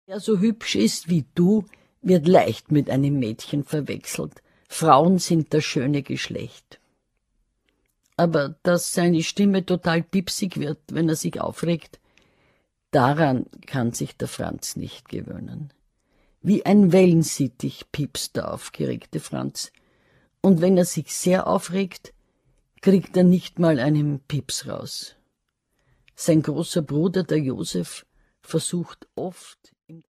Wer so hübsch ist wie du, wird leicht mit einem Mädchen verwechselt. Frauen sind das schöne Geschlecht. Aber dass seine Stimme total pipsig wird, wenn er sich aufregt, daran kann sich der Franz nicht gewöhnen. Wie ein Wellensittich piepst der aufgeregte Franz. Und wenn er sich sehr aufregt, kriegt er nicht mal einen Pips raus. Sein großer Bruder, der Josef, versucht oft,